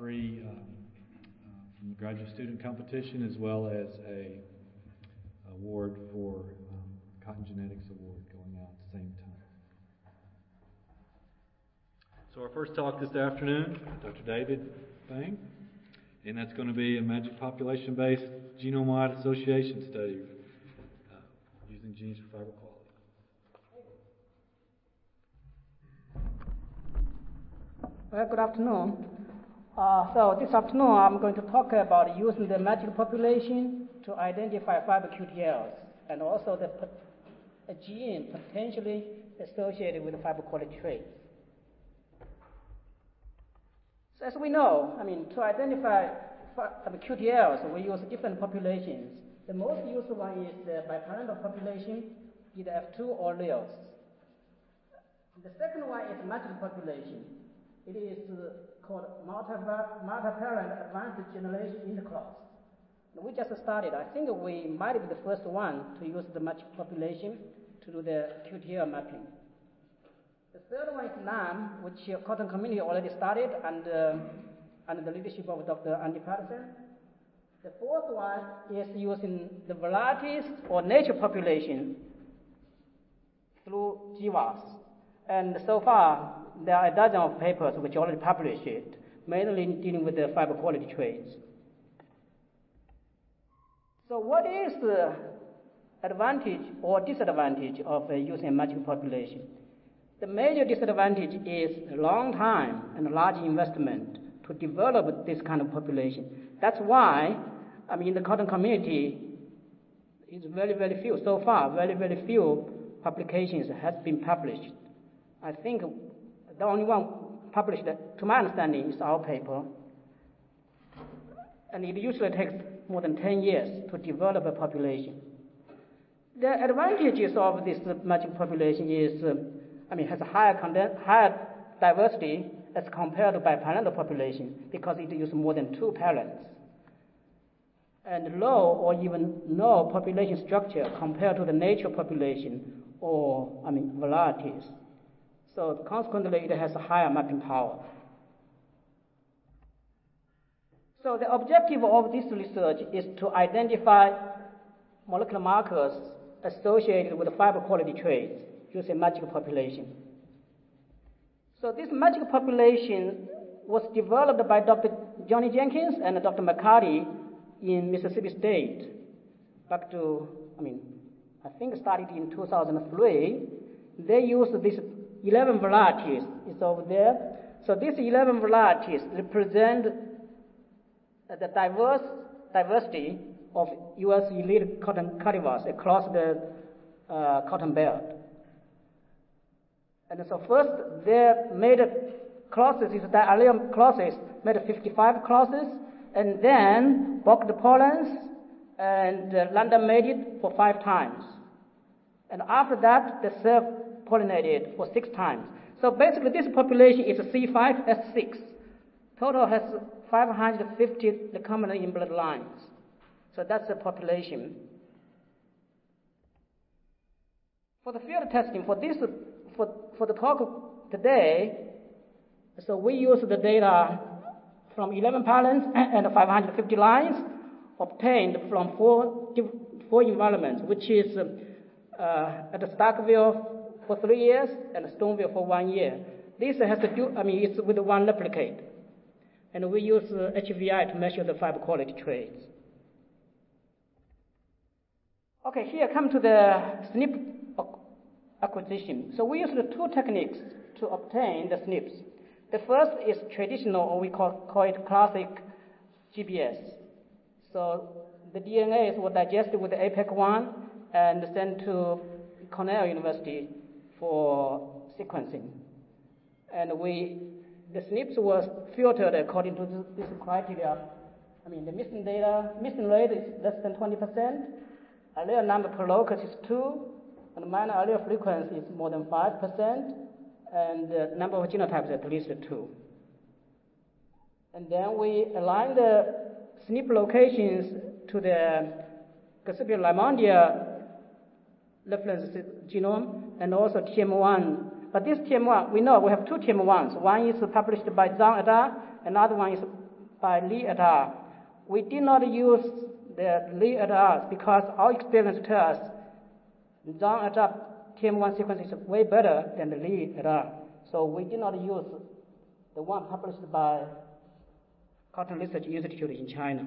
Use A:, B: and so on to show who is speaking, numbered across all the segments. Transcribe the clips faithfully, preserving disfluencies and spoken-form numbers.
A: three um, uh, from the graduate student competition, as well as a award for um, Cotton Genetics Award going out at the same time. So our first talk this afternoon, Doctor David Fang, and that's going to be a magic population-based genome-wide association study uh, using genes for fiber quality.
B: Well, good afternoon. Uh, so this afternoon I'm going to talk about using the magic population to identify fiber Q T Ls and also the a gene potentially associated with the fiber quality traits. So as we know, I mean, to identify fiber Q T Ls, we use different populations. The most used one is the biparental population, either F two or alleles. The second one is magic population. It is uh, called multi-parent advanced generation intercross. We just started. I think we might be the first one to use the magic population to do the Q T L mapping. The third one is NAM, which uh, Cotton Community already started and, uh, under the leadership of Doctor Andy Patterson. The fourth one is using the varieties or nature population through G W A S. And so far, there are a dozen of papers which already published it, mainly dealing with the fiber quality traits. So what is the advantage or disadvantage of uh, using a magic population? The major disadvantage is long time and large investment to develop this kind of population. That's why, I mean, the cotton community is very, very few. So far, very, very few publications has been published. I think the only one published, to my understanding, is our paper. And it usually takes more than ten years to develop a population. The advantages of this magic population is, uh, I mean, has a higher, content, higher diversity as compared to biparental population because it uses more than two parents. And low or even no population structure compared to the nature population or, I mean, varieties. So consequently, it has a higher mapping power. So the objective of this research is to identify molecular markers associated with fiber quality traits using magic population. So this magic population was developed by Doctor Johnny Jenkins and Doctor McCarty in Mississippi State back to, I mean, I think it started in two thousand three. They used this eleven varieties. It's over there. So these eleven varieties represent the diverse diversity of U S elite cotton cultivars across the uh, cotton belt. And so first, they made crosses, the allele crosses, made fifty-five crosses, and then bulked the pollens and uh, random mated for five times. And after that, they self-pollinated for six times. So basically, this population is a C five S six. Total has five hundred fifty recombinant inbred lines. So that's the population. For the field testing, for this, for, for the talk today, so we use the data from eleven parents and five hundred fifty lines obtained from four, four environments, which is uh, at Starkville for three years and Stoneville for one year. This has to do, I mean, it's with one replicate. And we use uh, H V I to measure the fiber quality traits. Okay, here come to the S N P acquisition. So we use the two techniques to obtain the S N Ps. The first is traditional, or we call, call it classic G P S. So the D N As were digested with the A PEC one and sent to Cornell University for sequencing. And we, the S N Ps was filtered according to this, this criteria. I mean, the missing data, missing rate is less than twenty percent. Allele number per locus is two, and minor allele frequency is more than five percent, and the number of genotypes at least two. And then we align the S N P locations to the Gossypium limondia reference genome and also T M one. But this T M one, we know we have two T M ones. One is published by Zhang et al., another one is by Li et al. We did not use the Li et al. Because our experience tells us Zhang et al. T M one sequence is way better than the Li et al. So we did not use the one published by Cotton Research Institute in China.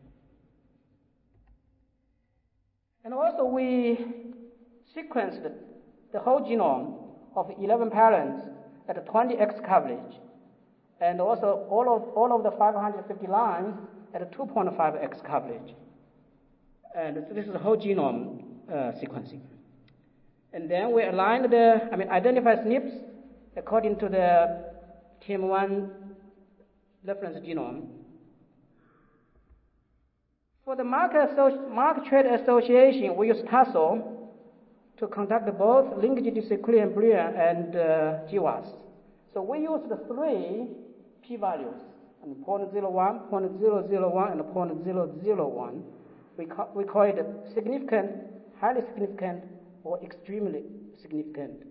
B: And also we sequenced the whole genome of eleven parents at twenty x coverage, and also all of, all of the five hundred fifty lines at two point five x coverage. And so this is the whole genome uh, sequencing. And then we aligned the, I mean, identified S N Ps according to the T M one reference genome. For the market, market trade association, we use Tassel to conduct both linkage disequilibrium and uh, G W A S. So we use the three p-values, zero point zero one, zero point zero zero one, and zero point zero zero one. We call, we call it significant, highly significant, or extremely significant.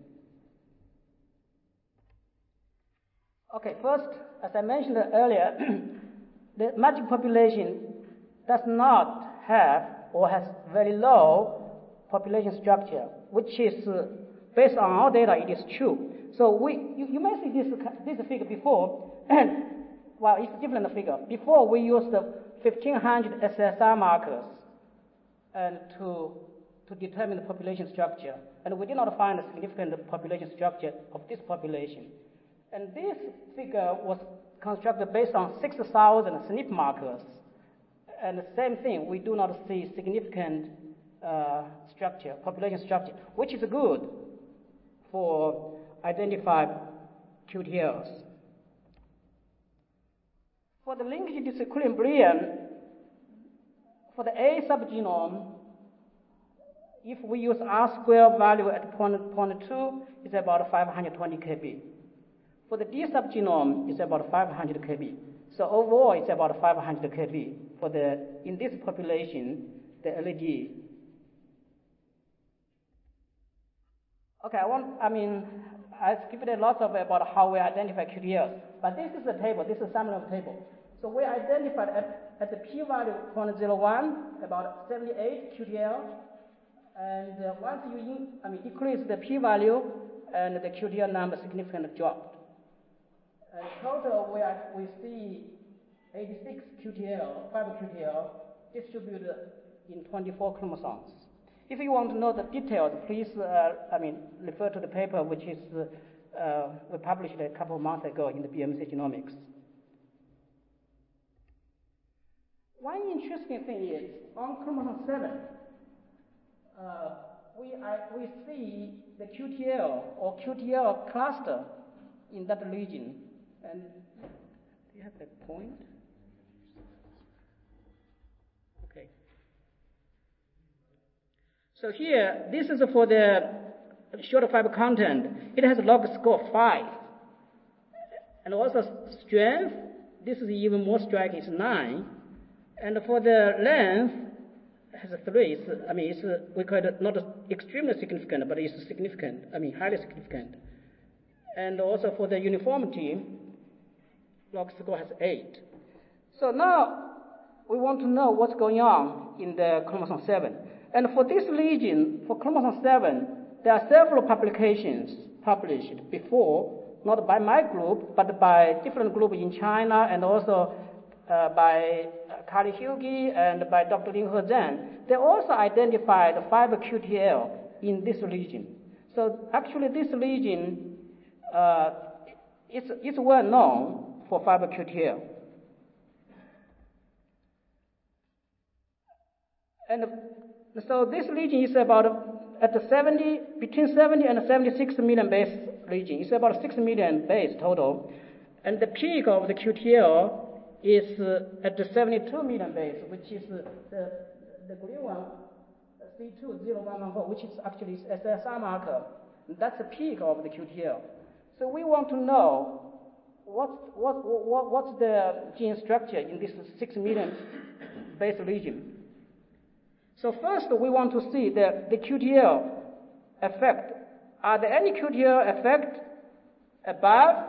B: Okay, first, as I mentioned earlier, the magic population does not have or has very low population structure, which is uh, based on our data, it is true. So we, you, you may see this, this figure before, and well, it's a different figure. Before we used the fifteen hundred S S R markers and to, to determine the population structure, and we did not find a significant population structure of this population. And this figure was constructed based on six thousand S N P markers. And the same thing, we do not see significant uh, structure, population structure, which is good for identified Q T Ls. For the linkage disequilibrium, for the A subgenome, if we use R square value at zero point two, it's about five hundred twenty K B. For the D subgenome, it's about five hundred K B. So overall, it's about five hundred K B for the, in this population, the L A D. Okay, I want, I mean, I've given a lot of about how we identify Q T Ls, but this is a table, this is a summary of table. So we identified at, at the p-value zero point zero one, about seventy-eight Q T L, and uh, once you in, I mean, decrease the p-value, and the Q T L number significantly dropped. And total, we, are, we see eighty-six Q T L, fiber Q T L, distributed in twenty-four chromosomes. If you want to know the details, please, uh, I mean, refer to the paper which is uh, we published a couple of months ago in the B M C Genomics. One interesting thing is on chromosome seven, uh, we I, we see the Q T L or Q T L cluster in that region. And do you have that point? Okay. So here, this is for the short fiber content. It has a log score five. And also strength, this is even more striking, it's nine. And for the length, it has a three. It's, I mean, it's, we call it not extremely significant, but it's significant, I mean, highly significant. And also for the uniformity, log score has eight. So now we want to know what's going on in the chromosome seven. And for this region, for chromosome seven, there are several publications published before, not by my group, but by different groups in China, and also uh, by Kali Hugi and by Doctor Lin He Zhang. They also identified the fiber Q T L in this region. So actually this region uh, is, is well known for fiber Q T L. And so this region is about at the seventy, between seventy and seventy-six million base region. It's about six million base total. And the peak of the Q T L is uh, at the seventy-two million base, which is uh, the, the green one, C two zero one one four, which is actually S S R marker. That's the peak of the Q T L. So we want to know What's, what, what, what's the gene structure in this six million base region? So first we want to see the, the Q T L effect. Are there any Q T L effect above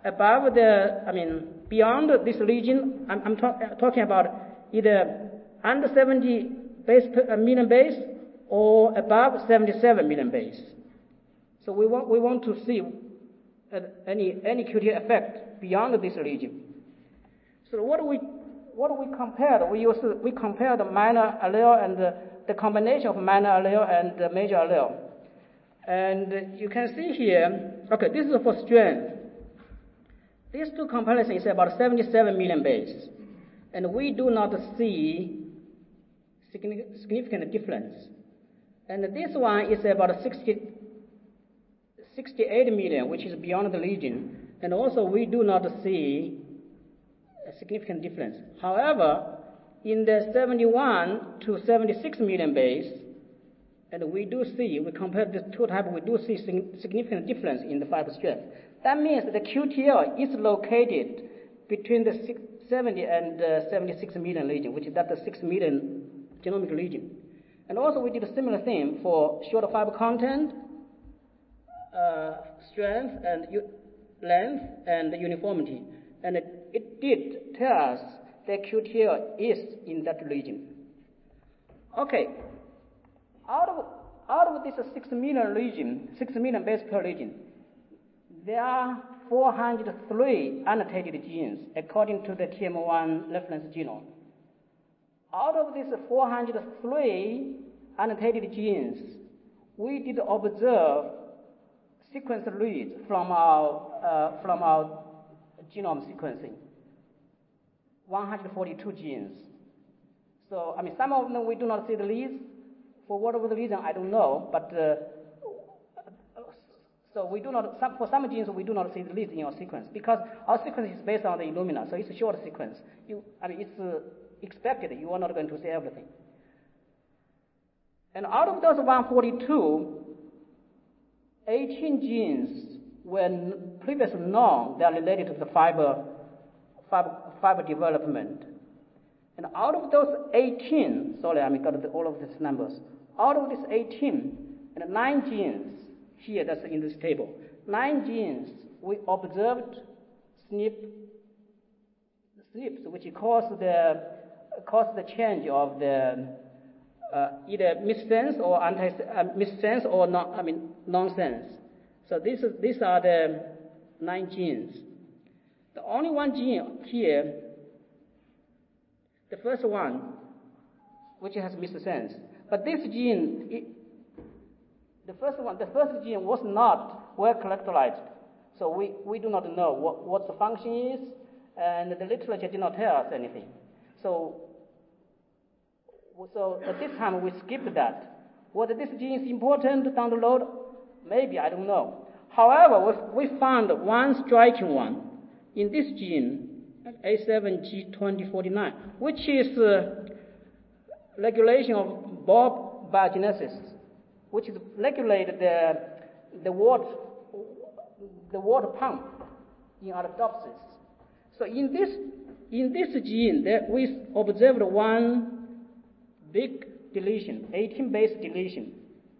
B: above the, I mean, beyond this region, I'm, I'm talk, talking about either under seventy base per, uh, million base or above seventy-seven million base. So we want, we want to see uh, any, any Q T L effect beyond this region. So what do we, what do we compare? We use, we compare the minor allele and the, the combination of minor allele and the major allele. And you can see here, okay, this is for strength. These two comparisons is about seventy-seven million base. And we do not see significant difference. And this one is about sixty, sixty-eight million, which is beyond the region. And also we do not see a significant difference. However, in the seventy-one to seventy-six million base, and we do see, we compare the two types, we do see significant difference in the fiber strength. That means the Q T L is located between the seventy and uh, seventy-six million region, which is that the six million genomic region. And also we did a similar thing for short fiber content, uh, strength, and length, and uniformity. And it, it did tell us that Q T L is in that region. Okay. Out of, out of this six million region, six million base per region, there are four hundred three annotated genes according to the T M one reference genome. Out of these four hundred three annotated genes, we did observe sequence reads from our, uh, from our genome sequencing, one hundred forty-two genes. So, I mean, some of them we do not see the leads. For whatever the reason, I don't know, but uh, so we do not, some, for some genes, we do not see the leads in our sequence because our sequence is based on the Illumina, so it's a short sequence. You, I mean, it's uh, expected you are not going to see everything. And out of those one hundred forty-two, eighteen genes were previously known that are related to the fiber, fiber, fiber development. And out of those eighteen, sorry, I mean, got all of these numbers. Out of these eighteen, and nine genes here, that's in this table, nine genes we observed SNP, SNPs, which cause the cause the change of the uh, either missense or anti uh, missense or non, I mean nonsense. So these these are the nine genes. The only one gene here, the first one, which has missense. But this gene, it, the first one, the first gene was not well characterized. So we, we do not know what, what the function is, and the literature did not tell us anything. So, so at this time we skipped that. Whether this gene is important down the road, maybe, I don't know. However, we, we found one striking one in this gene, A seven G twenty forty-nine, which is uh, regulation of bulb biogenesis, which is regulate the the water the water pump in Arabidopsis. So in this in this gene, that we observed one big deletion, eighteen base deletion.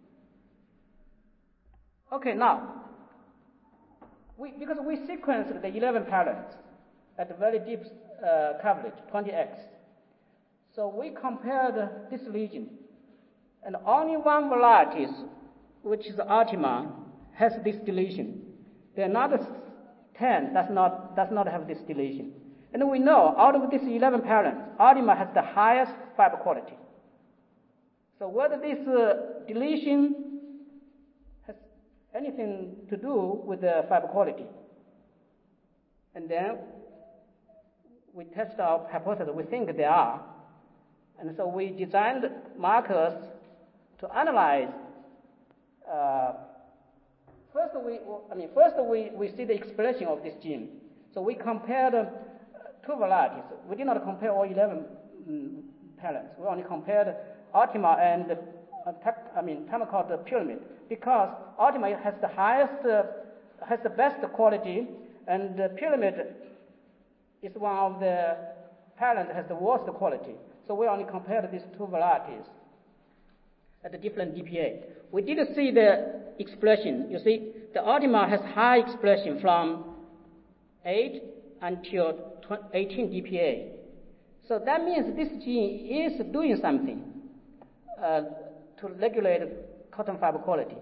B: Okay, now we because we sequenced the eleven parents at a very deep uh, coverage, twenty x. So we compared this region, and only one variety, which is Artima, has this deletion. The another ten does not does not have this deletion. And we know out of these eleven parents, Artima has the highest fiber quality. So whether this uh, deletion has anything to do with the fiber quality, and then we test our hypothesis. We think they are. And so we designed markers to analyze. Uh, first, we, I mean, first we, we see the expression of this gene. So we compared uh, two varieties. We did not compare all eleven um, parents. We only compared Artima and uh, I mean, Tamacot pyramid, because Artima has the highest, uh, has the best quality, and the pyramid is one of the parents that has the worst quality. So we only compared these two varieties at the different D P A. We did see the expression. You see, the Artima has high expression from eight until eighteen D P A. So that means this gene is doing something uh, to regulate cotton fiber quality.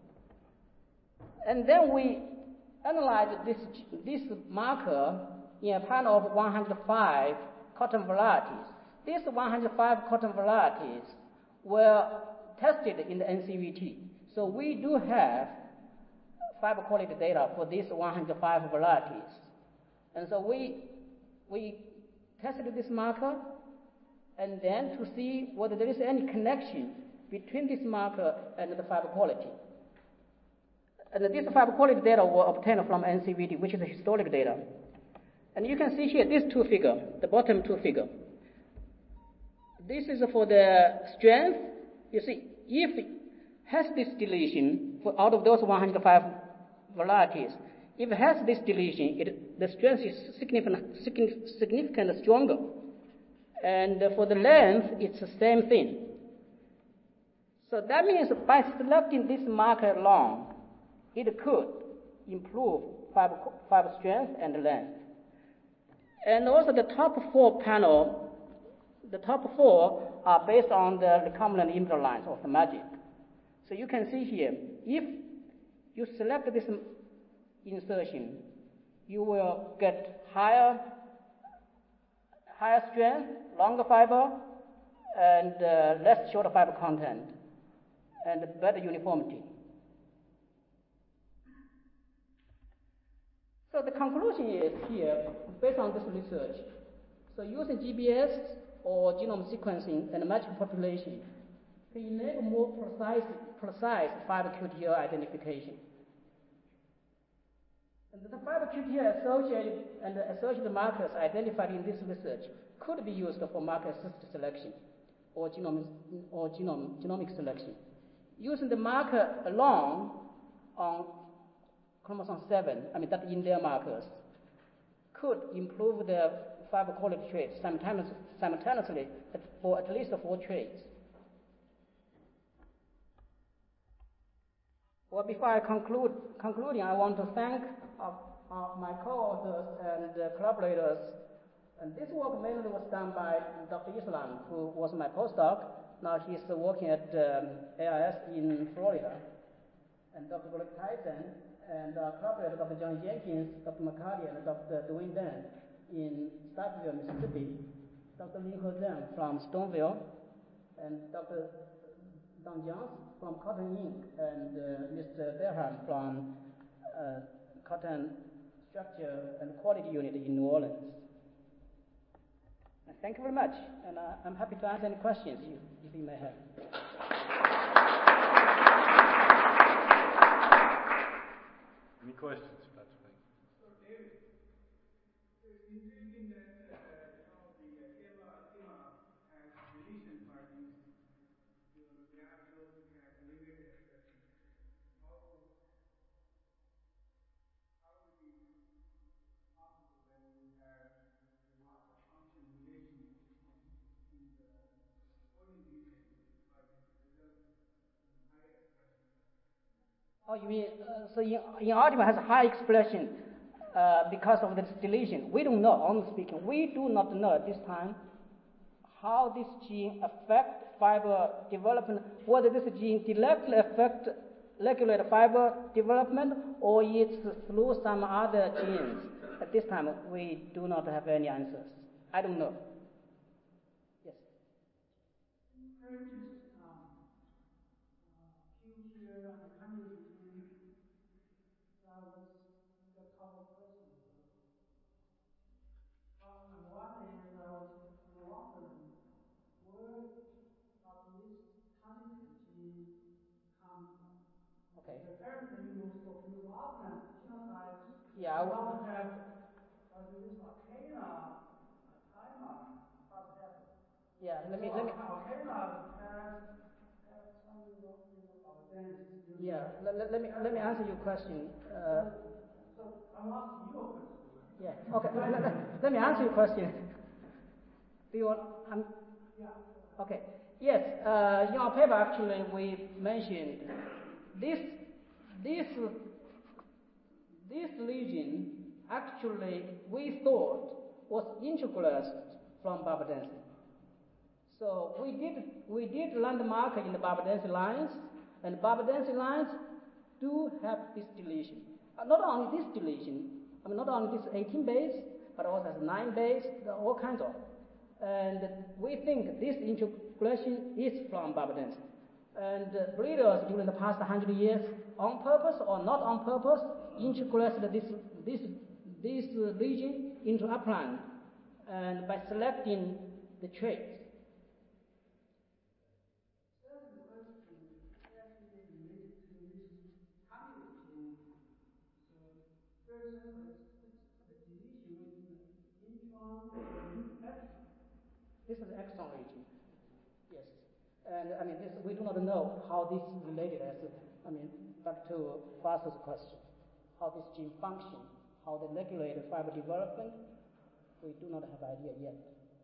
B: And then we analyzed this, this marker in a panel of one hundred five cotton varieties. These one hundred five cotton varieties were tested in the N C V T. So we do have fiber quality data for these one hundred five varieties. And so we, we tested this marker and then to see whether there is any connection between this marker and the fiber quality. And these fiber quality data were obtained from N C V T, which is historic data. And you can see here these two figures, the bottom two figure. This is for the strength. You see, if it has this deletion for out of those one hundred five varieties, if it has this deletion, it, the strength is significant, significantly stronger. And for the length, it's the same thing. So that means by selecting this marker alone, it could improve fiber, fiber strength and length. And also the top four panel, the top four are based on the recombinant emitter lines of the MAGIC. So you can see here, if you select this insertion, you will get higher, higher strength, longer fiber, and uh, less short fiber content, and better uniformity. So the conclusion is here, based on this research. So using G B S or genome sequencing and MAGIC population can enable more precise, precise fiber Q T L identification. And the fiber Q T L associated and the associated markers identified in this research could be used for marker-assisted selection or genome or genome genomic selection. Using the marker alone on chromosome seven, I mean that in their markers, could improve the fiber quality traits simultaneously, simultaneously for at least four traits. Well, before I conclude, concluding, I want to thank uh, uh, my co-authors and uh, collaborators. And this work mainly was done by Doctor Islam, who was my postdoc. Now he's uh, working at um, A I S in Florida. And Doctor Greg Tyson, and uh, collaborator Doctor John Jenkins, Doctor McCarty, and Doctor Dwayne Dan in Starkville, Mississippi. Doctor Lin He Zhang from Stoneville, and Doctor Don Jones from Cotton Incorporated, and uh, Mister Derham from uh, Cotton Structure and Quality Unit in New Orleans. And thank you very much, and uh, I'm happy to answer any questions you, if you may have.
A: Any questions, Doctor Payne?
C: So, David, it's intriguing that uh, you know the uh, Eva Eva has deletion findings. You know, the absolute has limited expression. How how is it possible that you have a loss of function relation in the coding region, but it results in high expression?
B: Oh, you mean, uh, so in, in Ultima has a high expression uh, because of this deletion. We don't know, honestly speaking, we do not know at this time how this gene affects fiber development, whether this gene directly affects regulate fiber development or it's through some other genes. At this time, we do not have any answers. I don't know. Yes.
D: Purchased um, uh, Q T L and the community between that was the couple of questions. Uh, and one is I was wondering where does this Huntington gene come from?
B: Okay.
D: Apparently, you for busulfan genotype,
B: Yeah.
D: you don't have uh, this arcana uh, timer. What happened?
B: Yeah. Let me. Let me.
D: Arcana has has some you know, advanced.
B: Yeah. Let, let, let me. Let me answer your question. Uh,
D: So I'm asking you a question.
B: yeah. Okay. let, let, let me answer your question. Do you want? Um,
D: Yeah.
B: Okay. Yes. Uh, in our paper, actually, we mentioned this this this region actually we thought was introduced from barbadense. So we did we did landmark in the barbadense lines, and barbadense lines do have this deletion. Uh, not only this deletion, I mean not only this eighteen base, but also has nine base, all kinds of. And we think this integration is from barbadense. And uh, breeders during the past hundred years, on purpose or not on purpose, integrated this this this uh, region into upland, and by selecting the traits.
D: Second question actually related to this cognitive. So, for example, it's the deletion within the intron and extron.
B: This is exon region. Yes. And I mean, this, we do not know how this is related as, I mean, back to Foster's question, how this gene function, how they regulate fiber development, we do not have idea yet.